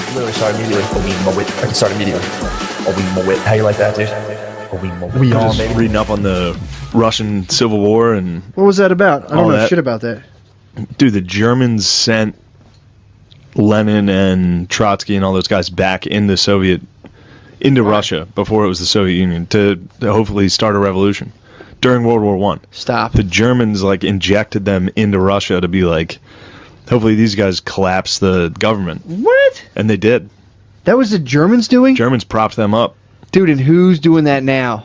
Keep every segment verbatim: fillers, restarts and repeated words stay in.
literally start immediately. Oh, we mow it. I can start immediately. Oh, we mow it. How you like that, dude? Oh, we mow it. We all baby. Reading up on the Russian Civil War and What was that about? I don't All know that. shit about that. dude, the Germans sent Lenin and Trotsky and all those guys back into Soviet, into Russia before it was the Soviet Union to, to hopefully start a revolution during World War One. Stop. The Germans like injected them into Russia to be like, hopefully these guys collapse the government, What? and they did. That was the Germans doing? Germans propped them up. Dude, and who's doing that now?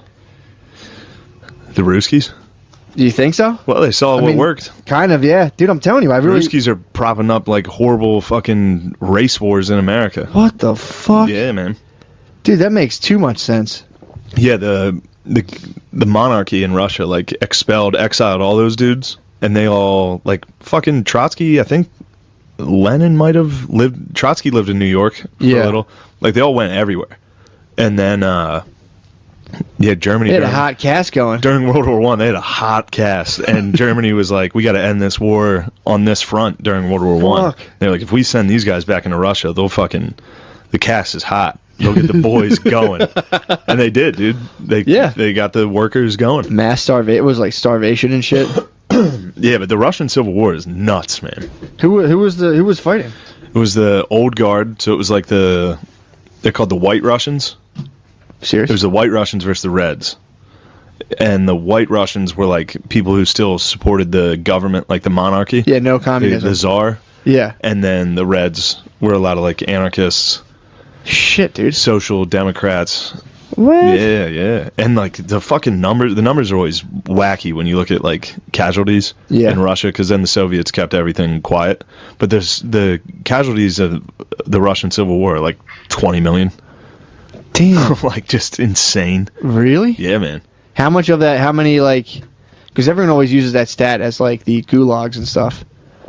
The Ruskies. Do you think so? Well, they saw I what mean, worked. Kind of, yeah. Dude, I'm telling you, I The really... Ruskies are propping up like horrible fucking race wars in America. What the fuck? Yeah, man. Dude, that makes too much sense. Yeah, the the the monarchy in Russia like expelled, exiled all those dudes, and they all like fucking Trotsky. I think Lenin might have lived. Trotsky lived in New York for Yeah. a little. Like they all went everywhere, and then uh, yeah, Germany. They had a during- hot cast going. During World War One, they had a hot cast, and Germany was like, "We got to end this war on this front." During World War One, Fuck. they're like, "If we send these guys back into Russia, they'll fucking the cast is hot. They'll get the boys going." And they did, dude. They Yeah. they got the workers going. Mass starvation. It was like starvation and shit. Yeah, but the Russian Civil War is nuts, man. who who was the who was fighting? It was the old guard, so it was like the they're called the White Russians. Serious? It was the White Russians versus the Reds. And the White Russians were like people who still supported the government, like the monarchy. yeah, no The, communism. the czar. yeah. And then the Reds were a lot of like anarchists, Shit, dude. social democrats. What? Yeah, yeah. And like the fucking numbers, the numbers are always wacky when you look at like casualties Yeah. in Russia, because then the Soviets kept everything quiet. But there's the casualties of the Russian Civil War, are like twenty million. Damn. Like just insane. Really? Yeah, man. How much of that? How many like? Because everyone always uses that stat as like the gulags and stuff.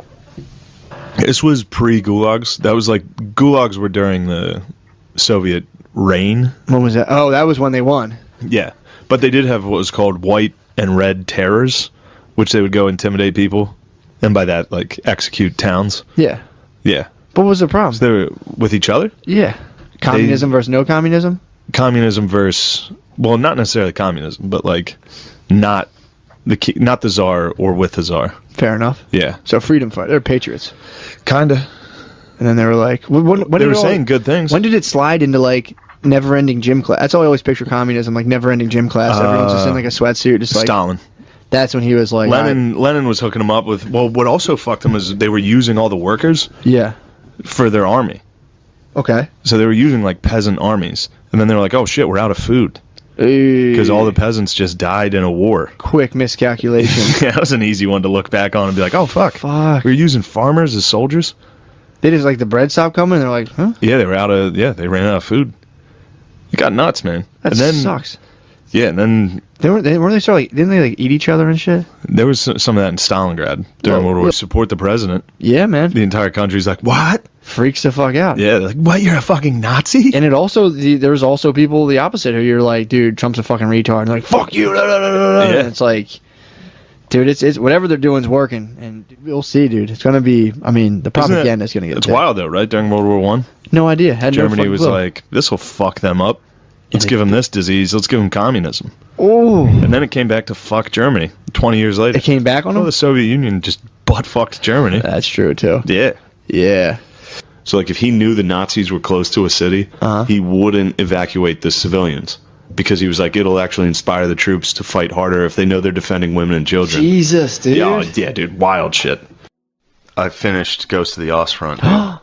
This was pre-gulags. That was like gulags were during the Soviet reign. When was that? Oh, that was when they won. Yeah, but they did have what was called white and red terrors, which they would go intimidate people, and by that, like, execute towns. Yeah. Yeah. What was the problem? They were with each other. yeah. Communism versus no communism. Communism versus, well, not necessarily communism, but like, not the ki- not the czar or with the czar. Fair enough. Yeah. So freedom fight. They're patriots. Kinda. And then they were like, when, when, when They did were it all- saying good things. When did it slide into like never-ending gym class? That's all I always picture communism, like never-ending gym class. Everyone's just in like a sweatsuit, just like. Stalin. That's when he was like. Lenin Lenin was hooking them up with, well, what also fucked them is they were using all the workers I- yeah. for their army. Okay. So they were using like peasant armies. And then they were like, oh shit, we're out of food. Because all the peasants just died in a war. quick miscalculation. Yeah, that was an easy one to look back on and be like, oh fuck. Fuck. We were using farmers as soldiers? They just like the bread stopped coming, and they're like, huh? Yeah, they were out of, yeah, they ran out of food. It got nuts, man. That and then, sucks. Yeah, and then They weren't. They weren't they start like didn't they like eat each other and shit? there was some some of that in Stalingrad during Well, World War. well- Support the president. Yeah, man. The entire country's like, what? Freaks the fuck out. Yeah, they're like, what? You're a fucking Nazi? And it also the, there's also people the opposite who you're like, dude, Trump's a fucking retard. And they're like, fuck you. Da, da, da, da, da. Yeah. And it's like, dude, it's it's whatever they're doing's working, and we'll see, dude. It's gonna be. I mean, the Isn't it- propaganda is gonna get. It's big. wild though, right? During World War One, No idea. Had no Germany fucking was clue. like, this will fuck them up. Let's they- give them this disease. Let's give them communism. oh, And then it came back to fuck Germany twenty years later. it came back on Well, them. the Soviet Union just butt fucked Germany. That's true too. Yeah. Yeah. So, like, if he knew the Nazis were close to a city, Uh-huh. he wouldn't evacuate the civilians. Because he was like, it'll actually inspire the troops to fight harder if they know they're defending women and children. Jesus, dude. Yeah, yeah, dude, wild shit. I finished Ghost of the Ostfront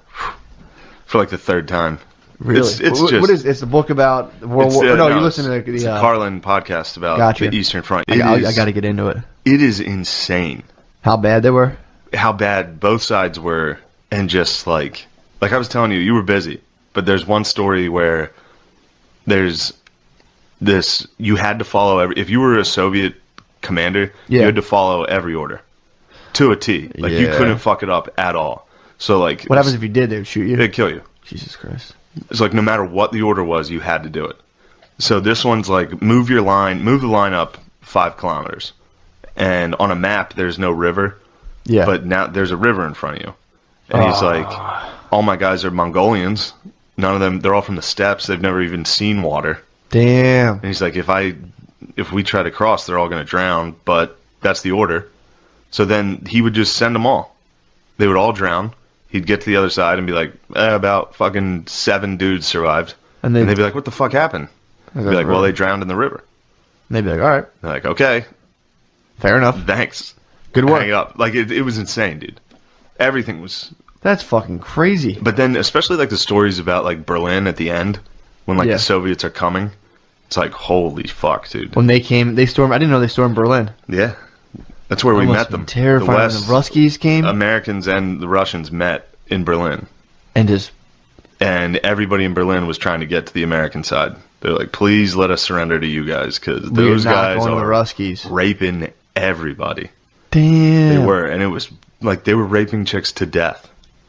for like the third time. Really? It's, it's what, just. what is? It's the book about World it's, War. uh, no, you it's- listen to the. It's the a uh, Carlin podcast about Gotcha. the Eastern Front. I, It I, is- I got to get into it. It is insane How bad they were. how bad both sides were, and just like like I was telling you, you were busy, but there's one story where there's this you had to follow every if you were a Soviet commander, Yeah. you had to follow every order to a T. Like you Yeah. couldn't fuck it up at all. So like What happens if you did? They would shoot you. it'd kill you. Jesus Christ. It's like no matter what the order was, you had to do it. So this one's like move your line, move the line up five kilometers, and on a map there's no river. Yeah. But now there's a river in front of you. And he's like, all my guys are Mongolians. none of them. They're all from the steppes. They've never even seen water. Damn. And he's like, if I, if we try to cross, they're all going to drown. But that's the order. So then he would just send them all. They would all drown. He'd get to the other side and be like, eh, about fucking seven dudes survived. And, they, And they'd be like, what the fuck happened? They'd be like, well, they drowned in the river. And they'd be like, all right, They're like, okay, fair enough. thanks. Good work. Hang up. Like, it, it was insane, dude. Everything was... That's fucking crazy. But then, especially, like, the stories about, like, Berlin at the end, when, like, Yeah. the Soviets are coming, it's like, holy fuck, dude. When they came, they stormed. I didn't know they stormed Berlin. Yeah. That's where we Almost met them. Terrifying. The When West, the Ruskies came Americans and the Russians met in Berlin. and just And everybody in Berlin was trying to get to the American side. They're like, please let us surrender to you guys, because we those are not guys going to the are Ruskies. raping everybody. Damn. They were, and it was like they were raping chicks to death.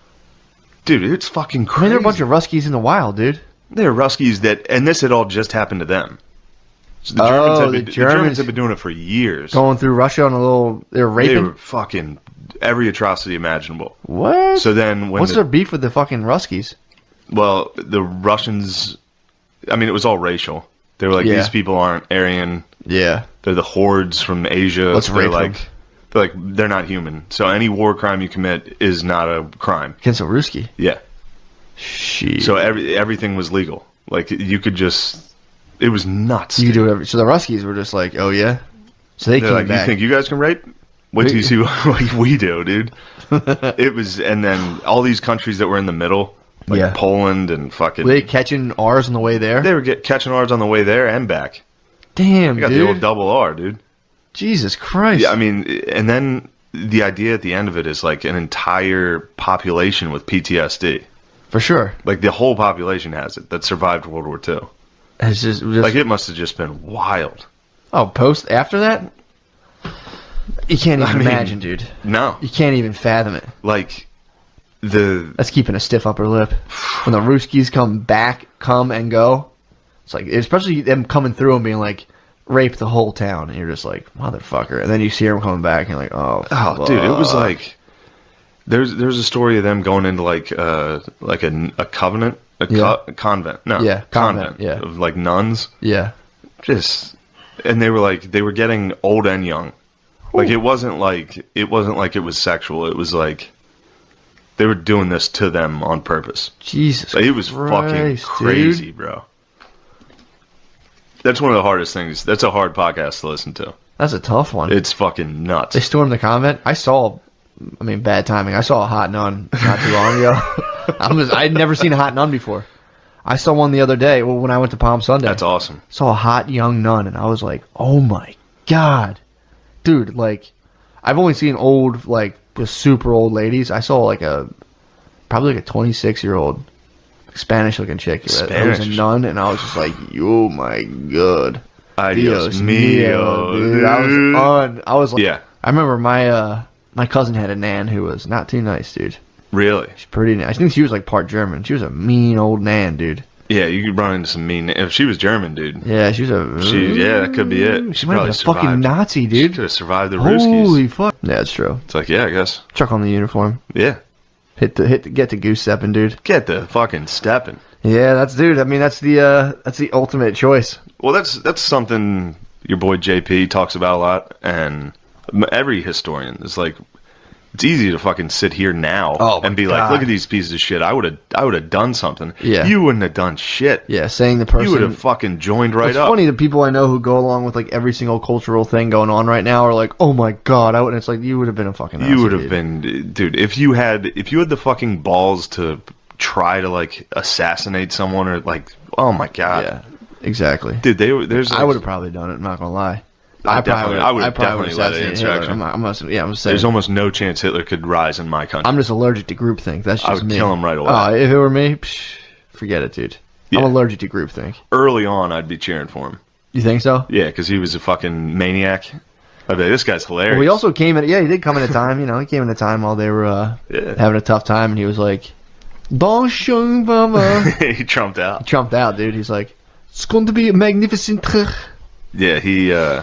Dude, it's fucking I crazy. mean, there are a bunch of Ruskies in the wild, dude. They're Ruskies that, and this had all just happened to them. So the, Oh, Germans have the been, the Germans Germans- have been doing it for years. Going through Russia on a little. They were They raping. were fucking every atrocity imaginable. What? So then, when What's the, their beef with the fucking Ruskies? well, the Russians, I mean, it was all racial. They were like, Yeah. these people aren't Aryan. Yeah. They're the hordes from Asia. Let's they're rape like, them. they're like, they're not human. So any war crime you commit is not a crime. Against a Ruski. Yeah. Shit. So every everything was legal. Like you could just, it was nuts. you could do whatever. So the Ruskies were just like, oh yeah. So they They're came like, back. you think you guys can rape? Wait till you see what we do, dude. It was, and then all these countries that were in the middle, like Yeah. Poland and fucking, Were they catching ours on the way there? they were get, catching ours on the way there and back. Damn, I got dude. the old double R, dude. Jesus Christ. Yeah, I mean, and then the idea at the end of it is like an entire population with P T S D. For sure. Like the whole population has it that survived World War Two. It's just, just Like it must have just been wild. oh, post after that? You can't even I mean- imagine, dude. No, You can't even fathom it. like the That's keeping a stiff upper lip. When the Ruskies come back, come and go, it's like, especially them coming through and being like, rape the whole town. And you're just like, motherfucker. And then you see them coming back and you're like, oh, oh, dude, it was fuck. like there's there's a story of them going into like uh like a, a covenant, a, Yeah. co- a convent, no, Yeah, convent, convent, yeah. of like nuns, Yeah. just, and they were like they were getting old and young. Like it wasn't like it wasn't like it was sexual. It was like they were doing this to them on purpose. Jesus Like, it was fucking Christ, crazy, dude. bro. That's one of the hardest things. That's a hard podcast to listen to. That's a tough one. It's fucking nuts. They stormed the convent. I saw, I mean, bad timing. I saw a hot nun not too long ago. I was, I'd never seen a hot nun before. I saw one the other day. Well, when I went to Palm Sunday, That's awesome. saw a hot young nun, and I was like, oh my god, dude! Like, I've only seen old, like, just super old ladies. I saw like a, probably like a twenty-six year old Spanish looking chick. That was a Spanish. nun, and I was just like, oh my god. Adios Dios mio, dude. I was dude. on. I was like, Yeah, I remember my uh my cousin had a nan who was not too nice, dude. really. She's pretty nice. I think she was like part German. She was a mean old nan, dude. Yeah, you could run into some mean. If she was German, dude, Yeah, she was a. she yeah, that could be it. She might have probably been a fucking survived. Nazi, She dude. could have survived the Holy Ruskies. fuck. Yeah, that's true. It's like, yeah, I guess. Chuck on the uniform. Yeah, Hit the hit the, get the goose stepping, dude. get the fucking stepping. Yeah, that's dude. I mean, that's the uh that's the ultimate choice. Well, that's that's something your boy J P talks about a lot, and every historian is like, it's easy to fucking sit here now Oh, my and be God. like, look at these pieces of shit. I would have I would have done something. Yeah. You wouldn't have done shit. Yeah, saying the person. You would have fucking joined right It's up. funny the people I know who go along with like every single cultural thing going on right now are like, oh my god, I would. It's like you would have been a fucking. Nazi, You would have dude. been, dude. If you had, if you had the fucking balls to try to like assassinate someone or like, oh my god, Yeah, exactly. dude. They were- there's. Like, I would have probably done it. I'm not gonna lie. I probably definitely- would've- I would've probably would've definitely led an assassinated Hitler. insurrection. I'm, I'm, I'm, yeah, I'm just saying. There's almost no chance Hitler could rise in my country. I'm just allergic to groupthink. That's just I would me. kill him right away. Oh, if it were me, psh, forget it, dude. I'm Yeah. allergic to groupthink. Early on, I'd be cheering for him. You think so? Yeah, because he was a fucking maniac. I'd be like, this guy's hilarious. Well, he also came at yeah, he did come at a time. You know, he came at a time while they were uh, Yeah. having a tough time, and he was like, "Bon shung mama." he trumped out. Trumped out, dude. He's like, "It's going to be a magnificent." Yeah, he. uh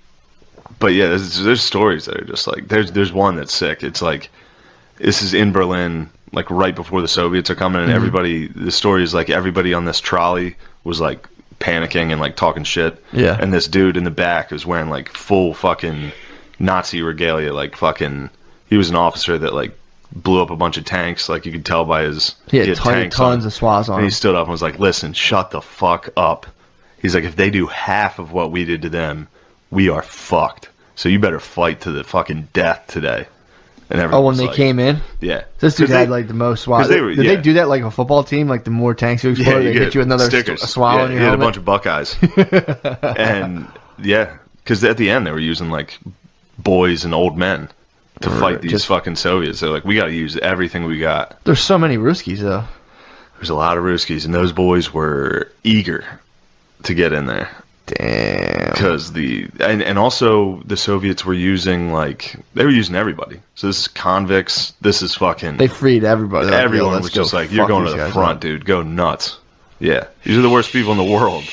But yeah, there's, there's stories that are just like there's there's one that's sick. It's like this is in Berlin like right before the Soviets are coming, and Mm-hmm. everybody. The story is like everybody on this trolley was like panicking and like talking shit. Yeah. And this dude in the back was wearing like full fucking Nazi regalia, like fucking. He was an officer that like blew up a bunch of tanks. Like you could tell by his. He had, ton, tanks tons on. of swaz on And he him. stood up and was like, "Listen, shut the fuck up." He's like, "If they do half of what we did to them, we are fucked. So you better fight to the fucking death today." And Oh, everyone when was they like, came in? yeah. This dude 'Cause had they- like the most swag. they were- Did yeah. they do that like a football team? Like the more tanks you explode, yeah, they get hit you another stickers. st- swallow yeah, in your he had a helmet? bunch of Buckeyes. And yeah, because at the end they were using like boys and old men to Or fight these just- fucking Soviets. They're like, we got to use everything we got. There's so many Ruskies though. There's a lot of Ruskies, and those boys were eager to get in there. Damn. Because the and, and also the Soviets were using like they were using everybody. So this is convicts. This is fucking They freed everybody. They're like, everyone "Yo, let's was go just like, you're fuck going to these the guys front, up." dude. Go nuts. Yeah, these are the worst people in the world.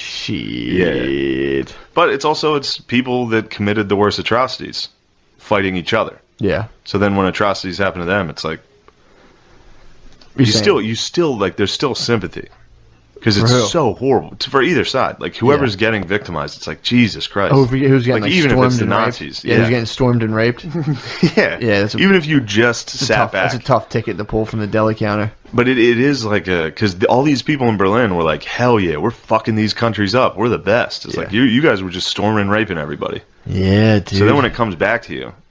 Shit. But it's also it's people that committed the worst atrocities, fighting each other. Yeah. So then when atrocities happen to them, it's like You're you saying- still you still like there's still sympathy because For it's who? so horrible It's for either side. Like whoever's Yeah. getting victimized, it's like Jesus Christ. Oh, who's getting like, even if stormed it's the and raped? Nazis, Yeah, yeah. who's getting stormed and raped? yeah, Yeah, that's a- even if you just It's a sat tough, back, that's a tough ticket to pull from the deli counter. but it, it is like a because all these people in Berlin were like, hell yeah, we're fucking these countries up. We're the best. It's Yeah. like you you guys were just storming and raping everybody. Yeah, dude. So then when it comes back to you,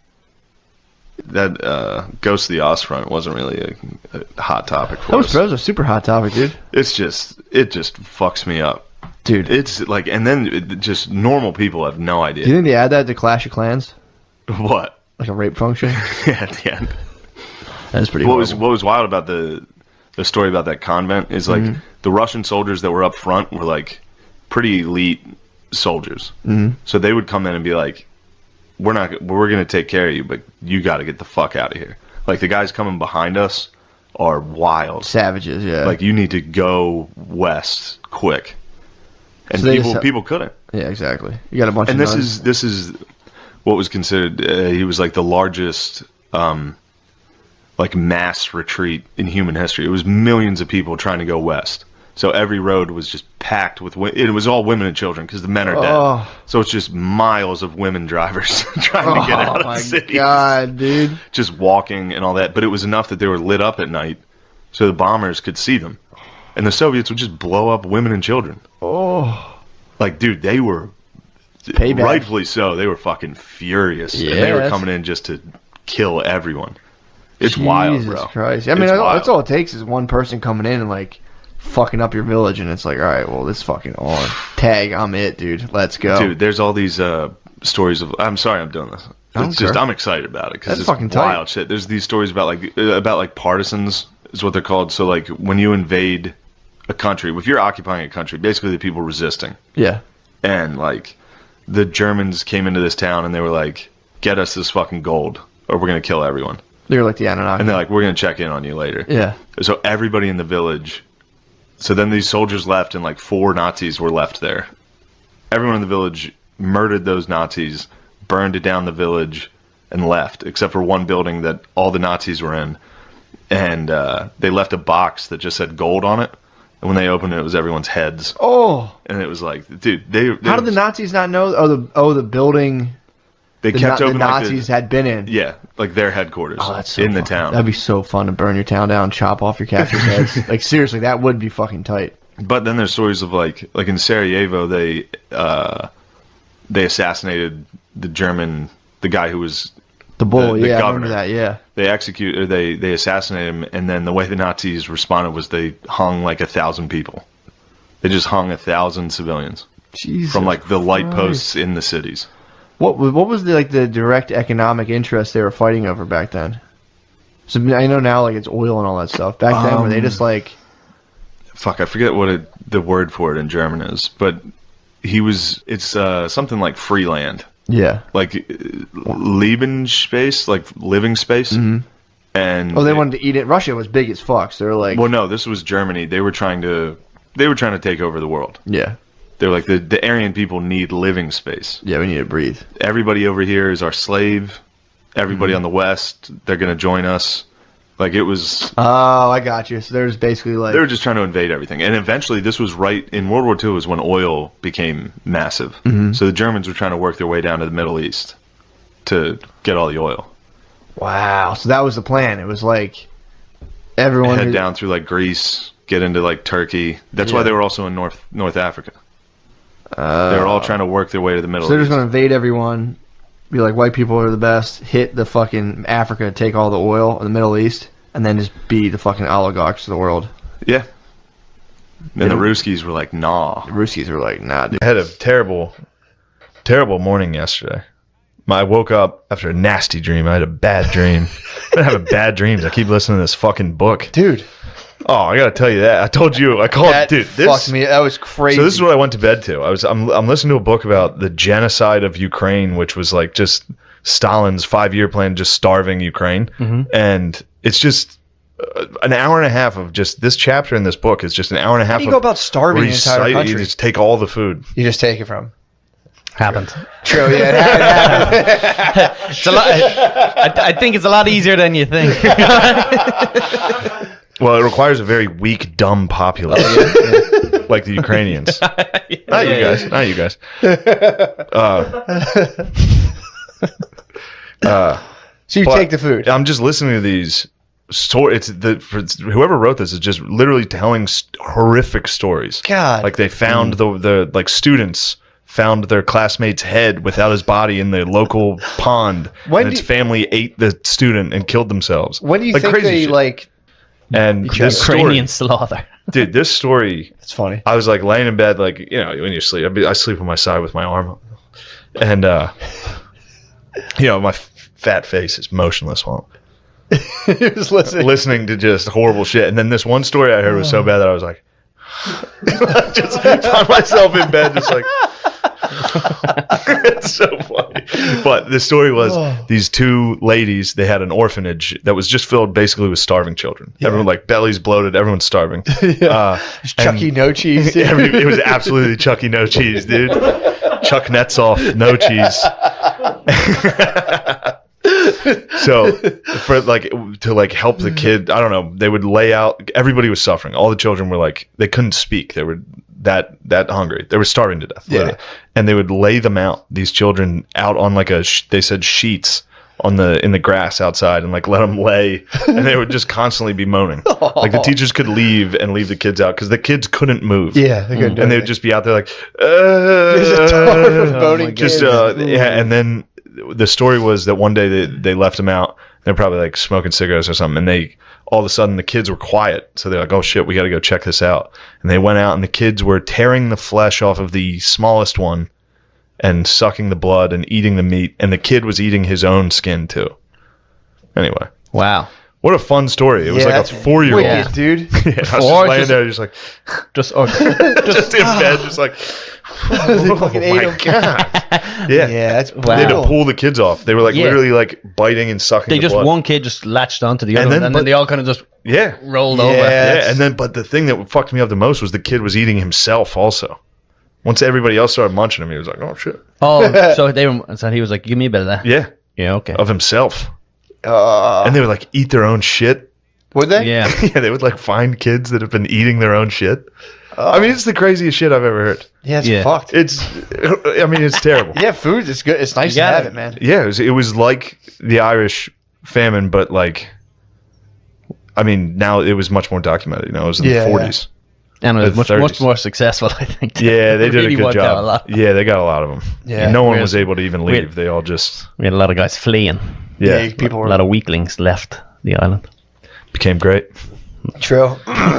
that uh, Ghost of the Ostfront wasn't really a, a hot topic for that was, us. that was a super hot topic, dude. It's just it just fucks me up. Dude, It's like, and then it, just normal people have no do idea you think they add that to Clash of Clans? what. Like a rape function? At the end, That's pretty what was horrible. what was wild about the the story about that convent is like Mm-hmm. the Russian soldiers that were up front were like pretty elite soldiers. Mhm. So they would come in and be like, "We're not, we're going to take care of you, but you got to get the fuck out of here." Like the guys coming behind us are wild. Savages, yeah. Like you need to go west quick, and So they people just- people couldn't. yeah, exactly. You got a bunch And of this nuns. is this is what was considered. Uh, he was like the largest, um, like mass retreat in human history. It was millions of people trying to go west. So every road was just packed with. Wi- it was all women and children because the men are dead. Oh. So it's just miles of women drivers trying to get out Oh of my the city, god, dude. just walking and all that. But it was enough that they were lit up at night, so the bombers could see them, and the Soviets would just blow up women and children. Oh. Like, dude, they were Payback. rightfully so. They were fucking furious, and they Yeah, were that's- coming in just to kill everyone. It's wild, Jesus bro. Christ. I mean, It's that's, wild. that's all it takes is one person coming in and like fucking up your village, and it's like, all right, well, this fucking on tag, I'm it, dude. Let's go, Dude, there's all these uh, stories of. I'm sorry, I'm doing this. I don't It's just care. I'm excited about it because That's it's fucking tight. wild shit. There's these stories about like uh, about like partisans is what they're called. So like when you invade a country, if you're occupying a country, basically the people resisting, Yeah, and like the Germans came into this town and they were like, "Get us this fucking gold, or we're gonna kill everyone." they're like the Anunnaki. And they're like, "We're gonna check in on you later." yeah, So everybody in the village. So then these soldiers left, and like four Nazis were left there. Everyone in the village murdered those Nazis, burned it down the village, and left, except for one building that all the Nazis were in. And uh, they left a box that just said gold on it. And when they opened it, it was everyone's heads. Oh, And it was like, dude, they. they how did the Nazis not know? Oh, the oh the building They the, kept Na- the open like Nazis the, had been in. yeah, like their headquarters Oh, that's so in the fun. town. That'd be so fun to burn your town down, chop off your captors' heads. Like seriously, that would be fucking tight. But then there's stories of like, like in Sarajevo, they uh, they assassinated the German, the guy who was The bull, The- the yeah, I governor. remember that. Yeah, they execute or they they assassinated him, and then the way the Nazis responded was they hung like a thousand people. They just hung a thousand civilians Jesus from like the light Christ. posts in the cities. What was what was the like the direct economic interest they were fighting over back then? So I know now like it's oil and all that stuff. Back then were they Um, just like Fuck, I forget what it, the word for it in German is, but he was. It's uh, something like free land, yeah? like uh, Lebensspace, like living space. And Oh, they wanted to eat it. Russia was big as fuck. So they're like, Well, no, this was Germany. They were trying to. They were trying to take over the world. yeah, They were like the the Aryan people need living space. yeah, we need to breathe. Everybody over here is our slave. Everybody Mm-hmm. on the west, they're going to join us. Like it was, Oh, I got you. So there's basically like they were just trying to invade everything. And eventually, this was right in World War Two is when oil became massive. Mm-hmm. So the Germans were trying to work their way down to the Middle East to get all the oil. wow. So that was the plan. It was like everyone Head who- down through like Greece, get into like Turkey. That's why Yeah. they were also in North North Africa. Uh, They were all trying to work their way to the Middle So they're East. just gonna invade everyone, be like white people are the best, hit the fucking Africa, take all the oil in the Middle East, and then just be the fucking oligarchs of the world. Yeah. And the Yeah. Ruskies were like, nah. The Ruskies were like, nah, dude. I had a terrible, terrible morning yesterday. I woke up after a nasty dream. I had a bad dream. I've been having bad dreams. I keep listening to this fucking book. Dude, Oh, I gotta tell you that. I told you. I called, that dude. This, fucked me. That was crazy. So this is what I went to bed to. I was I'm I'm listening to a book about the genocide of Ukraine, which was like just Stalin's five year plan, just starving Ukraine, and it's just uh, an hour and a half of just this chapter in this book is just an hour and a half. How do you of go about starving an entire recite- country? You just take all the food. You just take it from. Happened. True, yeah, it happened. It's a lot. I, I think it's a lot easier than you think. Well, it requires a very weak, dumb populace, like the Ukrainians. Not you guys. Not you guys. Uh, uh, So you But take the food. I'm just listening to these stories. It's the for, whoever wrote this is just literally telling st- horrific stories. God. Like they found the the like students found their classmate's head without his body in the local pond, When and its do- family ate the student and killed themselves. When do you like think crazy they shit. like? And this Ukrainian story, slaughter. dude, this story. It's funny. I was like laying in bed, like you know, when you sleep. I, be, I sleep on my side with my arm up, and uh, you know, my f- fat face is motionless while You're just listening. listening to just horrible shit. And then this one story I heard was so bad that I was like, I just found myself in bed, just like. It's so funny. But the story was these two ladies, they had an orphanage that was just filled basically with starving children. Everyone like bellies bloated, everyone's starving. uh, Chucky and no cheese. Dude. every, it was absolutely Chucky no cheese, dude. Chuck Netzoff no cheese. So for like to like help the kid, I don't know, they would lay out, everybody was suffering. All the children were like, they couldn't speak. They were that that hungry. They were starving to death. Yeah. And they would lay them out, these children out on like a sh- they said sheets on the in the grass outside, and like let them lay, and they would just constantly be moaning. Like the teachers could leave and leave the kids out because the kids couldn't move. Yeah, they couldn't do And they it. would just be out there like, uh, There's a ton of moaning just kids. uh, yeah. And then the story was that one day they they left them out. They're probably like smoking cigarettes or something, and they all of a sudden the kids were quiet. So they're like, "Oh shit, we got to go check this out." And they went out, and the kids were tearing the flesh off of the smallest one, and sucking the blood and eating the meat. And the kid was eating his own skin too. Anyway, Wow. what a fun story! It was Yeah, like that's a four-year-old. wicked, Yeah. dude. Yeah, I was just Or laying just- there, just like Just or, just in bed, just like, oh fucking my ate 'em. god, yeah. Yeah, that's Wow. They had to brutal. pull the kids off. They were like Yeah. literally like biting and sucking. they the just blood. one kid just latched onto the other, And and then- then, and but- then they all kind of just Yeah, rolled Yeah. over. yeah. And then, but the thing that fucked me up the most was the kid was eating himself. Also, once everybody else started munching him, he was like, "Oh shit." Oh, so they were. So he was like, "Give me a bit of that." Yeah, Yeah. Okay. of himself, Uh, and they would like eat their own shit. would they? Yeah. Yeah, they would like find kids that have been eating their own shit. I mean, it's the craziest shit I've ever heard. Yeah, it's Yeah. fucked. It's, I mean, it's terrible. Yeah, food is good. It's nice to gotta- have it, man. Yeah, it was, it was like the Irish famine, but like, I mean, now it was much more documented. You know, it was in Yeah, the yeah. forties. And it was The much thirties. much more successful, I think. Yeah, they It did really a good worked out job. a lot. Yeah, they got a lot of them. Yeah. no one Weird. was able to even leave. Weird. They all just We had a lot of guys fleeing. yeah, Yeah, people A were lot of weaklings left the island. became great. true.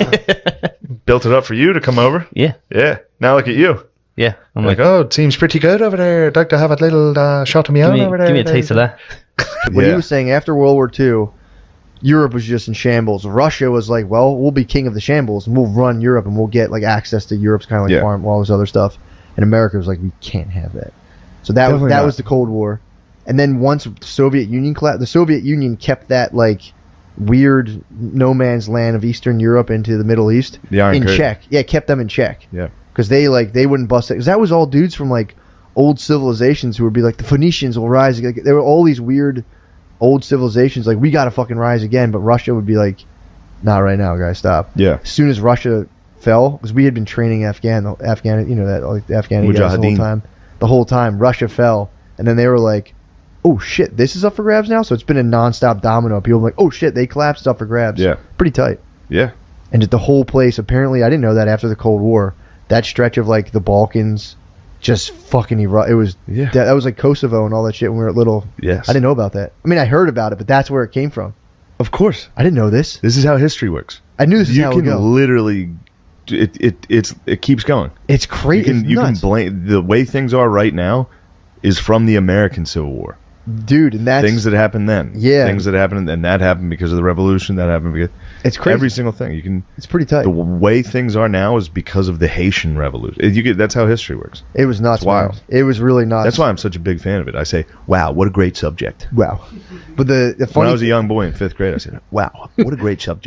Built it up for you to come over. Yeah. Yeah. Now look at you. Yeah. I'm Like, like, oh, it seems pretty good over there. I'd like to have a little uh, shot of me give own me, over there. give me a taste of that. What Yeah. he was saying, after World War Two, Europe was just in shambles. Russia was like, well, we'll be king of the shambles, and we'll run Europe, and we'll get like access to Europe's kind of like Yeah. farm, all this other stuff. And America was like, we can't have that. So that was Definitely that not. was the Cold War. And then once the Soviet Union collapsed, the Soviet Union kept that like weird no man's land of Eastern Europe into the Middle East The Iron in Curtain. check. Yeah, kept them in check. Yeah. Because they like they wouldn't bust it. Because that was all dudes from like old civilizations who would be like the Phoenicians will rise. Like, there were all these weird old civilizations like we gotta fucking rise again, but Russia would be like, not right now, guys, stop. Yeah. As soon as Russia fell, because we had been training Afghan, Afghan, you know that like the Afghani guys the whole Mujahideen. time. The whole time, Russia fell, and then they were like, "Oh shit, this is up for grabs now." So it's been a nonstop domino. People were like, "Oh shit, they collapsed, it's up for grabs." Yeah. Pretty tight. Yeah. And just the whole place. Apparently, I didn't know that after the Cold War, that stretch of like the Balkans, just fucking eru- It was Yeah. that, that was like Kosovo and all that shit when we were little. Yes. I didn't know about that. I mean, I heard about it, but that's where it came from. Of course. I didn't know this. This is how history works. I knew this is You how it can would go. literally, it, it it's it keeps going. It's crazy. You can it's you can nuts. blame the way things are right now is from the American Civil War. Dude, and that's Things that happened then. Yeah. Things that happened, and that happened because of the revolution. That happened because it's crazy. every single thing. You can. it's pretty tight. The way things are now is because of the Haitian Revolution. You get that's how history works. It was nuts. It's wild. Man. It was really nuts. That's why I'm such a big fan of it. I say, "Wow, what a great subject." Wow. But the the When funny I was a young boy in fifth grade, I said, "Wow, what a great subject."